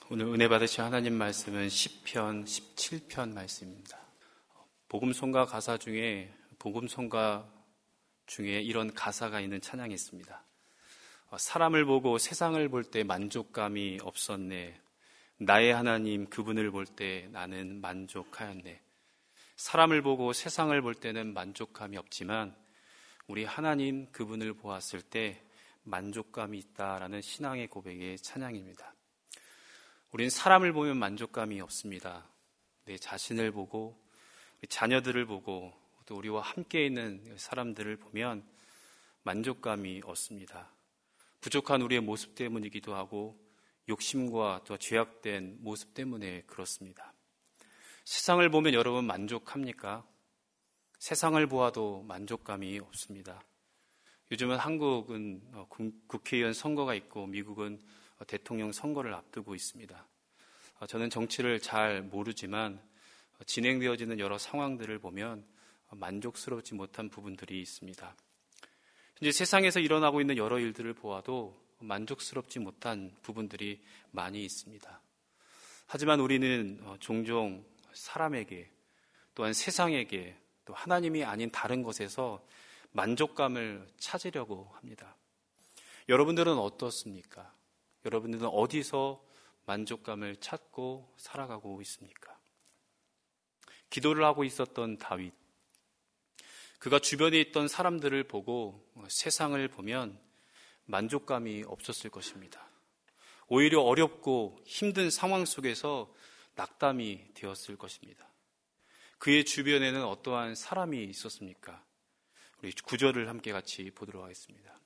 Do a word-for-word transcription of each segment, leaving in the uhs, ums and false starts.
오늘 은혜 받으신 하나님 말씀은 시편 십칠 편 말씀입니다. 복음송가 가사 중에 복음송가 중에 이런 가사가 있는 찬양이 있습니다. 사람을 보고 세상을 볼 때 만족감이 없었네. 나의 하나님 그분을 볼 때 나는 만족하였네. 사람을 보고 세상을 볼 때는 만족감이 없지만 우리 하나님 그분을 보았을 때 만족감이 있다라는 신앙의 고백의 찬양입니다. 우린 사람을 보면 만족감이 없습니다. 내 자신을 보고 자녀들을 보고 또 우리와 함께 있는 사람들을 보면 만족감이 없습니다. 부족한 우리의 모습 때문이기도 하고 욕심과 또 죄악된 모습 때문에 그렇습니다. 세상을 보면 여러분 만족합니까? 세상을 보아도 만족감이 없습니다. 요즘은 한국은 국회의원 선거가 있고 미국은 대통령 선거를 앞두고 있습니다. 저는 정치를 잘 모르지만 진행되어지는 여러 상황들을 보면 만족스럽지 못한 부분들이 있습니다. 이제 세상에서 일어나고 있는 여러 일들을 보아도 만족스럽지 못한 부분들이 많이 있습니다. 하지만 우리는 종종 사람에게 또한 세상에게 또 하나님이 아닌 다른 것에서 만족감을 찾으려고 합니다. 여러분들은 어떻습니까? 여러분들은 어디서 만족감을 찾고 살아가고 있습니까? 기도를 하고 있었던 다윗, 그가 주변에 있던 사람들을 보고 세상을 보면 만족감이 없었을 것입니다. 오히려 어렵고 힘든 상황 속에서 낙담이 되었을 것입니다. 그의 주변에는 어떠한 사람이 있었습니까? 우리 구절을 함께 같이 보도록 하겠습니다.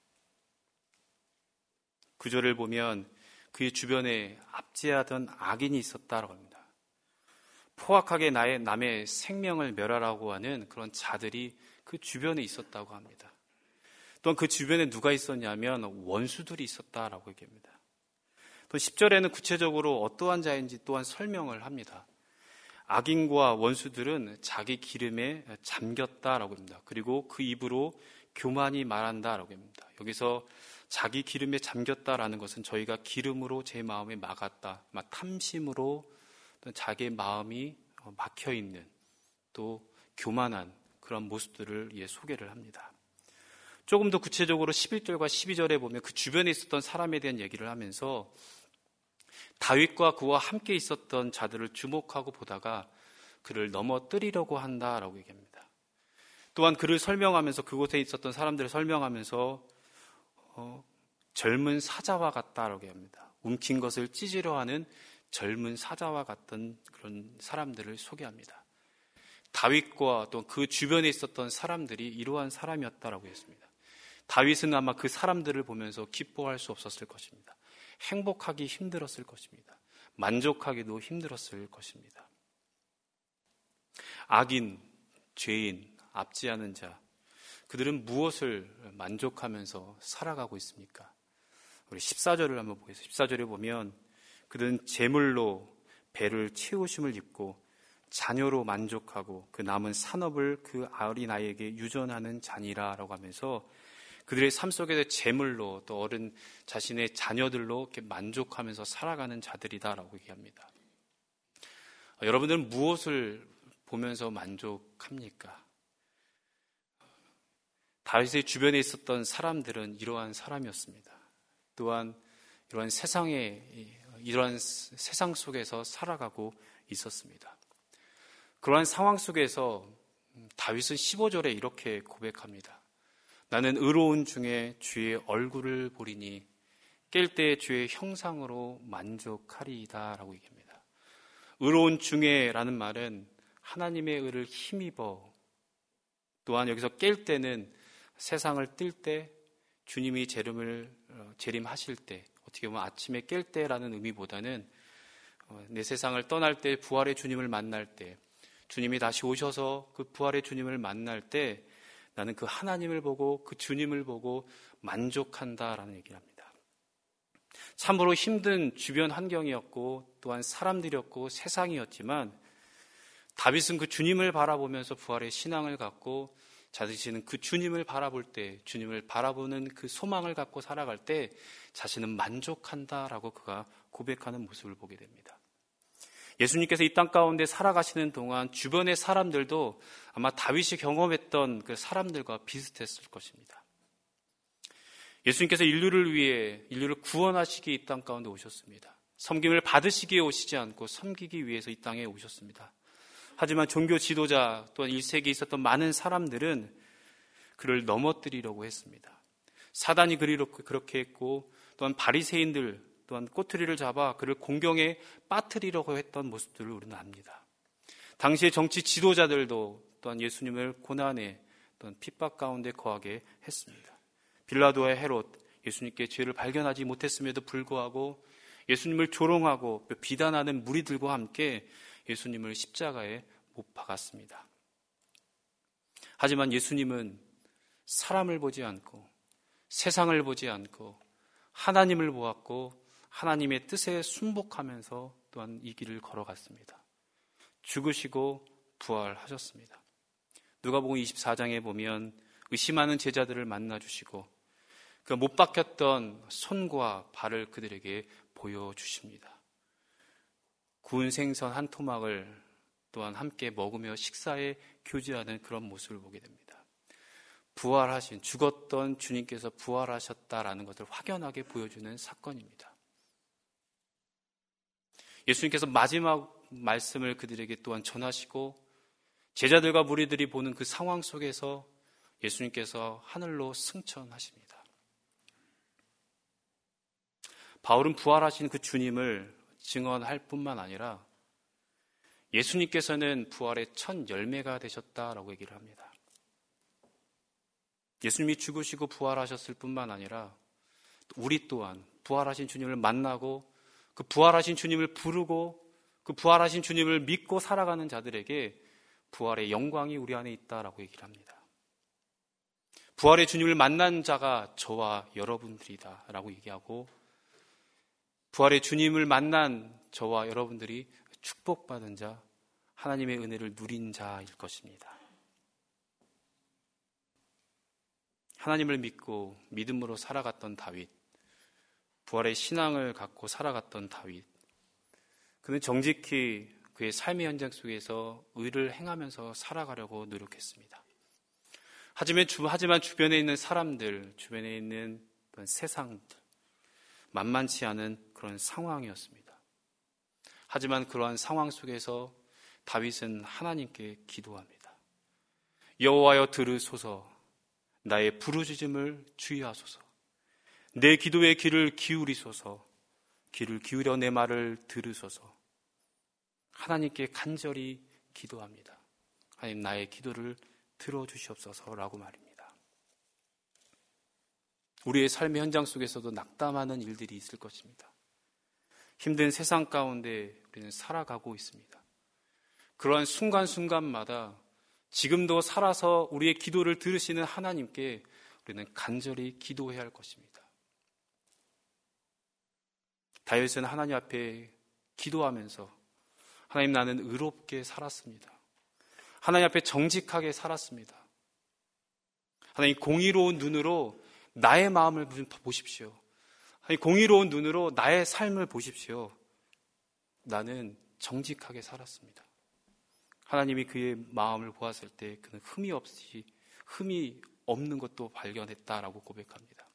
구절을 보면 그의 주변에 압제하던 악인이 있었다고 합니다. 포악하게 나의, 남의 생명을 멸하라고 하는 그런 자들이 그 주변에 있었다고 합니다. 또한 그 주변에 누가 있었냐면 원수들이 있었다라고 얘기합니다. 또 십 절에는 구체적으로 어떠한 자인지 또한 설명을 합니다. 악인과 원수들은 자기 기름에 잠겼다라고 합니다. 그리고 그 입으로 교만이 말한다라고 합니다. 여기서 자기 기름에 잠겼다라는 것은 저희가 기름으로 제 마음에 막았다, 탐심으로 자기의 마음이 막혀있는 또 교만한 그런 모습들을 예, 소개를 합니다. 조금 더 구체적으로 십일 절과 십이 절에 보면 그 주변에 있었던 사람에 대한 얘기를 하면서 다윗과 그와 함께 있었던 자들을 주목하고 보다가 그를 넘어뜨리려고 한다라고 얘기합니다. 또한 그를 설명하면서 그곳에 있었던 사람들을 설명하면서 어, 젊은 사자와 같다라고 합니다. 움킨 것을 찢으려 하는 젊은 사자와 같던 그런 사람들을 소개합니다. 다윗과 또 그 주변에 있었던 사람들이 이러한 사람이었다라고 했습니다. 다윗은 아마 그 사람들을 보면서 기뻐할 수 없었을 것입니다. 행복하기 힘들었을 것입니다. 만족하기도 힘들었을 것입니다. 악인, 죄인, 압제하는 자, 그들은 무엇을 만족하면서 살아가고 있습니까? 우리 십사 절을 한번 보겠습니다. 십사 절에 보면 그들은 재물로 배를 채우심을 입고 자녀로 만족하고 그 남은 산업을 그 어린아이에게 유전하는 자니라라고 하면서 그들의 삶 속에서 재물로 또 어른 자신의 자녀들로 이렇게 만족하면서 살아가는 자들이다라고 얘기합니다. 여러분들은 무엇을 보면서 만족합니까? 다윗의 주변에 있었던 사람들은 이러한 사람이었습니다. 또한 이러한 세상에 이러한 세상 속에서 살아가고 있었습니다. 그러한 상황 속에서 다윗은 십오 절에 이렇게 고백합니다. 나는 의로운 중에 주의 얼굴을 보리니 깰 때 주의 형상으로 만족하리이다 라고 얘기합니다. 의로운 중에 라는 말은 하나님의 의를 힘입어, 또한 여기서 깰 때는 세상을 뜰 때 주님이 재림을 재림하실 때, 어떻게 보면 아침에 깰 때라는 의미보다는 내 세상을 떠날 때 부활의 주님을 만날 때, 주님이 다시 오셔서 그 부활의 주님을 만날 때 나는 그 하나님을 보고 그 주님을 보고 만족한다라는 얘기를 합니다. 참으로 힘든 주변 환경이었고 또한 사람들이었고 세상이었지만 다윗은 그 주님을 바라보면서 부활의 신앙을 갖고 자신은 그 주님을 바라볼 때, 주님을 바라보는 그 소망을 갖고 살아갈 때 자신은 만족한다라고 그가 고백하는 모습을 보게 됩니다. 예수님께서 이 땅 가운데 살아가시는 동안 주변의 사람들도 아마 다윗이 경험했던 그 사람들과 비슷했을 것입니다. 예수님께서 인류를 위해 인류를 구원하시기 이 땅 가운데 오셨습니다. 섬김을 받으시기에 오시지 않고 섬기기 위해서 이 땅에 오셨습니다. 하지만 종교 지도자 또한 일 세기에 있었던 많은 사람들은 그를 넘어뜨리려고 했습니다. 사단이 그렇게 했고 또한 바리새인들 또한 꼬투리를 잡아 그를 공경에 빠뜨리려고 했던 모습들을 우리는 압니다. 당시의 정치 지도자들도 또한 예수님을 고난에 또한 핍박 가운데 거하게 했습니다. 빌라도와 헤롯, 예수님께 죄를 발견하지 못했음에도 불구하고 예수님을 조롱하고 비난하는 무리들과 함께 예수님을 십자가에 못 박았습니다. 하지만 예수님은 사람을 보지 않고 세상을 보지 않고 하나님을 보았고 하나님의 뜻에 순복하면서 또한 이 길을 걸어갔습니다. 죽으시고 부활하셨습니다. 누가복음 이십사 장에 보면 의심하는 제자들을 만나주시고 그 못 박혔던 손과 발을 그들에게 보여주십니다. 구운 생선 한 토막을 또한 함께 먹으며 식사에 교제하는 그런 모습을 보게 됩니다. 부활하신, 죽었던 주님께서 부활하셨다라는 것을 확연하게 보여주는 사건입니다. 예수님께서 마지막 말씀을 그들에게 또한 전하시고 제자들과 무리들이 보는 그 상황 속에서 예수님께서 하늘로 승천하십니다. 바울은 부활하신 그 주님을 증언할 뿐만 아니라 예수님께서는 부활의 첫 열매가 되셨다라고 얘기를 합니다. 예수님이 죽으시고 부활하셨을 뿐만 아니라 우리 또한 부활하신 주님을 만나고 그 부활하신 주님을 부르고 그 부활하신 주님을 믿고 살아가는 자들에게 부활의 영광이 우리 안에 있다라고 얘기를 합니다. 부활의 주님을 만난 자가 저와 여러분들이다 라고 얘기하고 부활의 주님을 만난 저와 여러분들이 축복받은 자, 하나님의 은혜를 누린 자일 것입니다. 하나님을 믿고 믿음으로 살아갔던 다윗, 부활의 신앙을 갖고 살아갔던 다윗, 그는 정직히 그의 삶의 현장 속에서 의를 행하면서 살아가려고 노력했습니다. 하지만, 주, 하지만 주변에 있는 사람들, 주변에 있는 세상들, 만만치 않은 그런 상황이었습니다. 하지만 그러한 상황 속에서 다윗은 하나님께 기도합니다. 여호와여 들으소서, 나의 부르짖음을 주의하소서, 내 기도의 귀를 기울이소서, 귀를 기울여 내 말을 들으소서. 하나님께 간절히 기도합니다. 하나님 나의 기도를 들어주시옵소서라고 말입니다. 우리의 삶의 현장 속에서도 낙담하는 일들이 있을 것입니다. 힘든 세상 가운데 우리는 살아가고 있습니다. 그러한 순간순간마다 지금도 살아서 우리의 기도를 들으시는 하나님께 우리는 간절히 기도해야 할 것입니다. 다윗은 하나님 앞에 기도하면서 하나님 나는 의롭게 살았습니다. 하나님 앞에 정직하게 살았습니다. 하나님 공의로운 눈으로 나의 마음을 보십시오. 하나님 공의로운 눈으로 나의 삶을 보십시오. 나는 정직하게 살았습니다. 하나님이 그의 마음을 보았을 때 그는 흠이 없이 흠이 없는 것도 발견했다라고 고백합니다.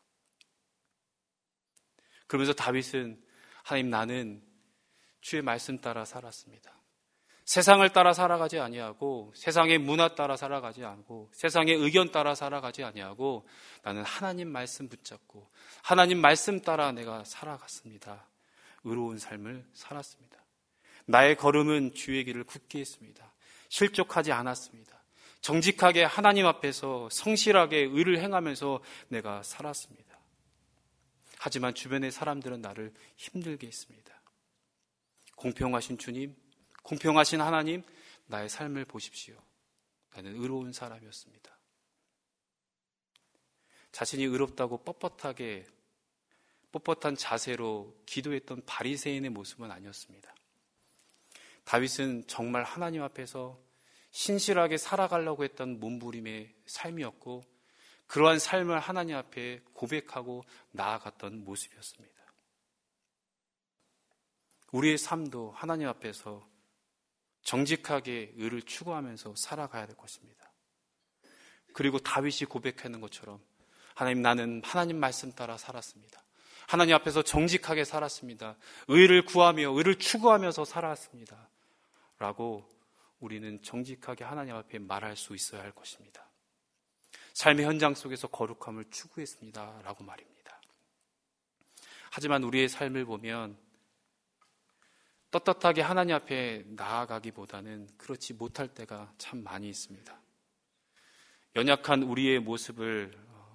그러면서 다윗은 하나님 나는 주의 말씀 따라 살았습니다. 세상을 따라 살아가지 아니하고 세상의 문화 따라 살아가지 않고 세상의 의견 따라 살아가지 아니하고 나는 하나님 말씀 붙잡고 하나님 말씀 따라 내가 살아갔습니다. 의로운 삶을 살았습니다. 나의 걸음은 주의 길을 굳게 했습니다. 실족하지 않았습니다. 정직하게 하나님 앞에서 성실하게 의를 행하면서 내가 살았습니다. 하지만 주변의 사람들은 나를 힘들게 했습니다. 공평하신 주님, 공평하신 하나님, 나의 삶을 보십시오. 나는 의로운 사람이었습니다. 자신이 의롭다고 뻣뻣하게 뻣뻣한 자세로 기도했던 바리새인의 모습은 아니었습니다. 다윗은 정말 하나님 앞에서 신실하게 살아가려고 했던 몸부림의 삶이었고 그러한 삶을 하나님 앞에 고백하고 나아갔던 모습이었습니다. 우리의 삶도 하나님 앞에서 정직하게 의를 추구하면서 살아가야 될 것입니다. 그리고 다윗이 고백하는 것처럼 하나님, 나는 하나님 말씀 따라 살았습니다. 하나님 앞에서 정직하게 살았습니다. 의를 구하며 의를 추구하면서 살았습니다. 라고 우리는 정직하게 하나님 앞에 말할 수 있어야 할 것입니다. 삶의 현장 속에서 거룩함을 추구했습니다. 라고 말입니다. 하지만 우리의 삶을 보면 떳떳하게 하나님 앞에 나아가기보다는 그렇지 못할 때가 참 많이 있습니다. 연약한 우리의 모습을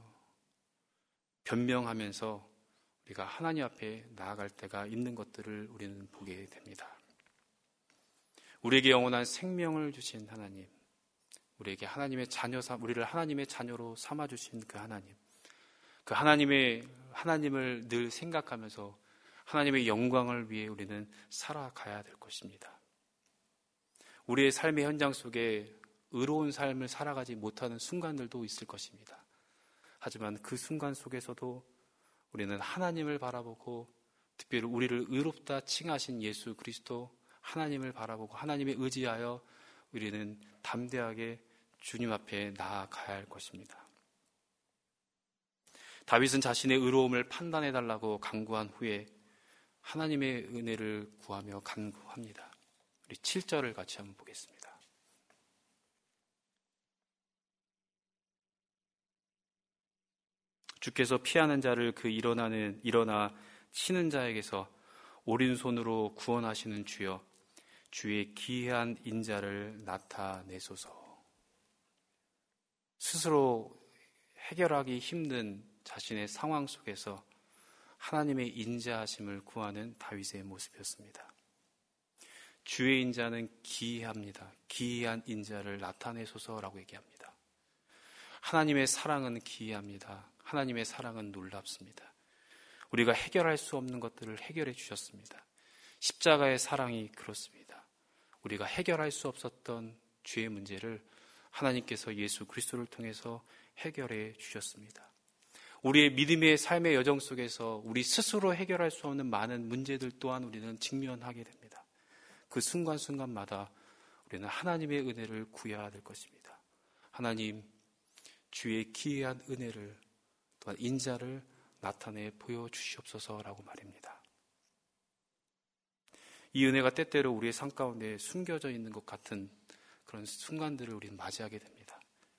변명하면서 우리가 하나님 앞에 나아갈 때가 있는 것들을 우리는 보게 됩니다. 우리에게 영원한 생명을 주신 하나님, 우리에게 하나님의 자녀, 우리를 하나님의 자녀로 삼아주신 그 하나님, 그 하나님의, 하나님을 늘 생각하면서 하나님의 영광을 위해 우리는 살아가야 될 것입니다. 우리의 삶의 현장 속에 의로운 삶을 살아가지 못하는 순간들도 있을 것입니다. 하지만 그 순간 속에서도 우리는 하나님을 바라보고, 특별히 우리를 의롭다 칭하신 예수 그리스도 하나님을 바라보고 하나님에 의지하여 우리는 담대하게 주님 앞에 나아가야 할 것입니다. 다윗은 자신의 의로움을 판단해달라고 간구한 후에 하나님의 은혜를 구하며 간구합니다. 우리 칠 절을 같이 한번 보겠습니다. 주께서 피하는 자를 그 일어나는 일어나 치는 자에게서 오른손으로 구원하시는 주여, 주의 기이한 인자를 나타내소서. 스스로 해결하기 힘든 자신의 상황 속에서 하나님의 인자하심을 구하는 다윗의 모습이었습니다. 주의 인자는 기이합니다. 기이한 인자를 나타내소서라고 얘기합니다. 하나님의 사랑은 기이합니다. 하나님의 사랑은 놀랍습니다. 우리가 해결할 수 없는 것들을 해결해 주셨습니다. 십자가의 사랑이 그렇습니다. 우리가 해결할 수 없었던 죄의 문제를 하나님께서 예수 그리스도를 통해서 해결해 주셨습니다. 우리의 믿음의 삶의 여정 속에서 우리 스스로 해결할 수 없는 많은 문제들 또한 우리는 직면하게 됩니다. 그 순간순간마다 우리는 하나님의 은혜를 구해야 될 것입니다. 하나님, 주의 기이한 은혜를 또한 인자를 나타내 보여주시옵소서라고 말입니다. 이 은혜가 때때로 우리의 삶 가운데 숨겨져 있는 것 같은 그런 순간들을 우리는 맞이하게 됩니다.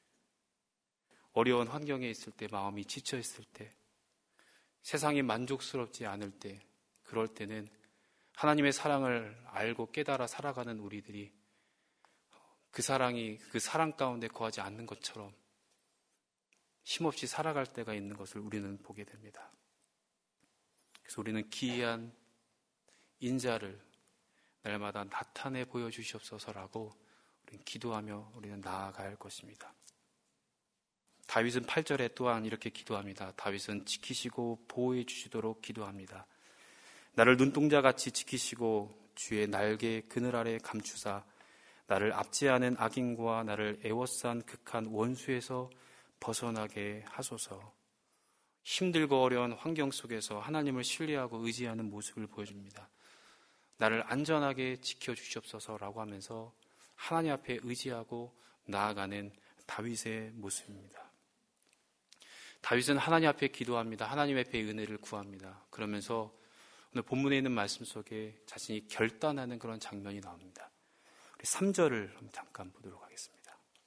어려운 환경에 있을 때, 마음이 지쳐 있을 때, 세상이 만족스럽지 않을 때, 그럴 때는 하나님의 사랑을 알고 깨달아 살아가는 우리들이 그 사랑이 그 사랑 가운데 거하지 않는 것처럼 힘없이 살아갈 때가 있는 것을 우리는 보게 됩니다. 그래서 우리는 기이한 인자를 날마다 나타내 보여주시옵소서라고 우리는 기도하며 우리는 나아가야 할 것입니다. 다윗은 팔 절에 또한 이렇게 기도합니다. 다윗은 지키시고 보호해 주시도록 기도합니다. 나를 눈동자같이 지키시고 주의 날개 그늘 아래 감추사 나를 압제하는 악인과 나를 애워싼 극한 원수에서 벗어나게 하소서. 힘들고 어려운 환경 속에서 하나님을 신뢰하고 의지하는 모습을 보여줍니다. 나를 안전하게 지켜주시옵소서라고 하면서 하나님 앞에 의지하고 나아가는 다윗의 모습입니다. 다윗은 하나님 앞에 기도합니다. 하나님 앞에 은혜를 구합니다. 그러면서 오늘 본문에 있는 말씀 속에 자신이 결단하는 그런 장면이 나옵니다. 우리 삼 절을 잠깐 보도록 하겠습니다.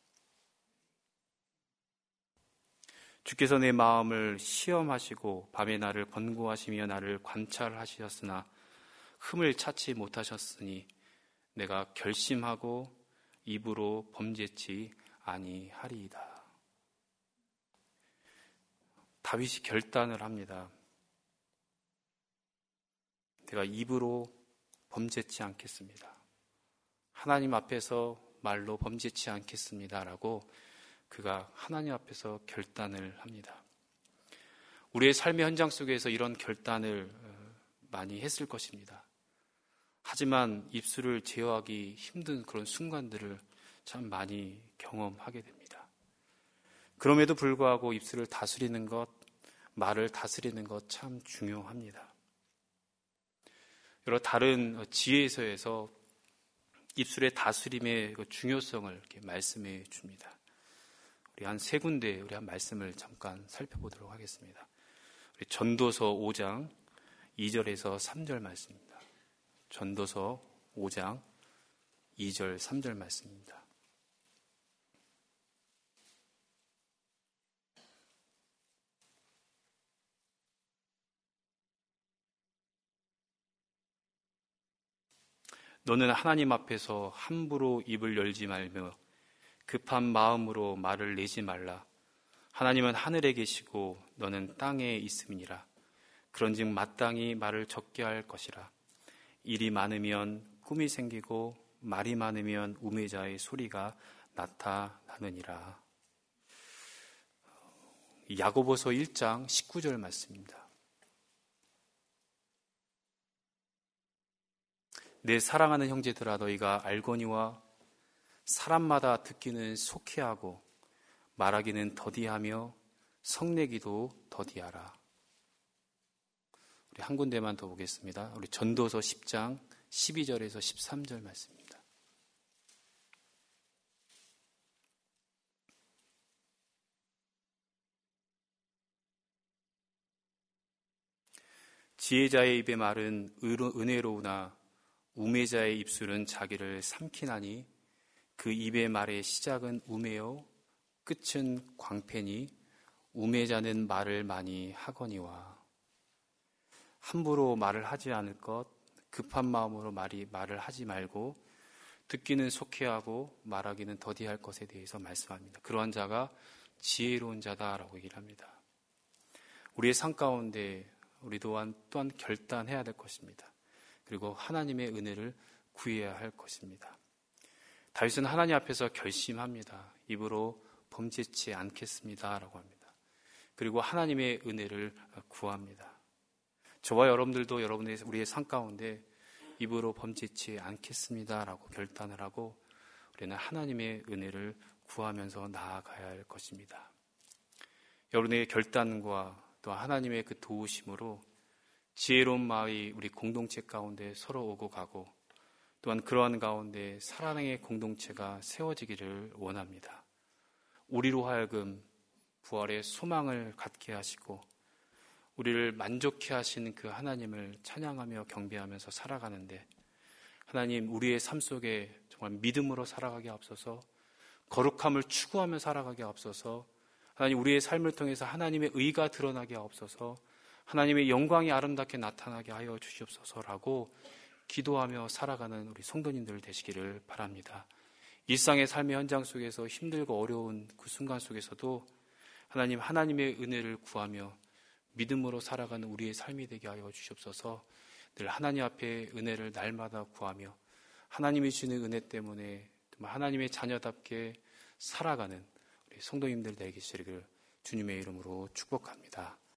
주께서 내 마음을 시험하시고 밤에 나를 권고하시며 나를 관찰하셨으나 흠을 찾지 못하셨으니 내가 결심하고 입으로 범죄치 아니하리이다. 다윗이 결단을 합니다. 내가 입으로 범죄치 않겠습니다. 하나님 앞에서 말로 범죄치 않겠습니다라고 그가 하나님 앞에서 결단을 합니다. 우리의 삶의 현장 속에서 이런 결단을 많이 했을 것입니다. 하지만 입술을 제어하기 힘든 그런 순간들을 참 많이 경험하게 됩니다. 그럼에도 불구하고 입술을 다스리는 것, 말을 다스리는 것 참 중요합니다. 여러 다른 지혜서에서 입술의 다스림의 그 중요성을 이렇게 말씀해 줍니다. 우리 한 세 군데 우리 한 말씀을 잠깐 살펴보도록 하겠습니다. 우리 전도서 오 장 이 절에서 삼 절 말씀입니다. 전도서 오 장 이 절 삼 절 말씀입니다. 너는 하나님 앞에서 함부로 입을 열지 말며 급한 마음으로 말을 내지 말라. 하나님은 하늘에 계시고 너는 땅에 있음이니라. 그런즉 마땅히 말을 적게 할 것이라. 일이 많으면 꿈이 생기고 말이 많으면 우매자의 소리가 나타나느니라. 야고보서 일 장 십구 절 말씀입니다. 내 사랑하는 형제들아, 너희가 알거니와 사람마다 듣기는 속히하고 말하기는 더디하며 성내기도 더디하라. 우리 한 군데만 더 보겠습니다. 우리 전도서 십 장 십이 절에서 십삼 절 말씀입니다. 지혜자의 입의 말은 은혜로우나 우매자의 입술은 자기를 삼키나니 그 입의 말의 시작은 우매요 끝은 광패니 우매자는 말을 많이 하거니와. 함부로 말을 하지 않을 것, 급한 마음으로 말이 말을 하지 말고 듣기는 속히하고 말하기는 더디할 것에 대해서 말씀합니다. 그러한 자가 지혜로운 자다라고 얘기를 합니다. 우리의 삶 가운데 우리 또한 또한 결단해야 될 것입니다. 그리고 하나님의 은혜를 구해야 할 것입니다. 다윗은 하나님 앞에서 결심합니다. 입으로 범죄치 않겠습니다 라고 합니다. 그리고 하나님의 은혜를 구합니다. 저와 여러분들도 여러분의 우리의 삶 가운데 입으로 범죄치 않겠습니다 라고 결단을 하고 우리는 하나님의 은혜를 구하면서 나아가야 할 것입니다. 여러분의 결단과 또 하나님의 그 도우심으로 지혜로운 마음이 우리 공동체 가운데 서로 오고 가고 또한 그러한 가운데 사랑의 공동체가 세워지기를 원합니다. 우리로 하여금 부활의 소망을 갖게 하시고 우리를 만족해 하시는 그 하나님을 찬양하며 경배하면서 살아가는데 하나님 우리의 삶 속에 정말 믿음으로 살아가게 앞서서 거룩함을 추구하며 살아가게 앞서서 하나님 우리의 삶을 통해서 하나님의 의가 드러나게 앞서서 하나님의 영광이 아름답게 나타나게 하여 주시옵소서라고 기도하며 살아가는 우리 성도님들 되시기를 바랍니다. 일상의 삶의 현장 속에서 힘들고 어려운 그 순간 속에서도 하나님 하나님의 은혜를 구하며 믿음으로 살아가는 우리의 삶이 되게 하여 주시옵소서. 늘 하나님 앞에 은혜를 날마다 구하며 하나님이 주시는 은혜 때문에 하나님의 자녀답게 살아가는 우리 성도님들 되시기를 주님의 이름으로 축복합니다.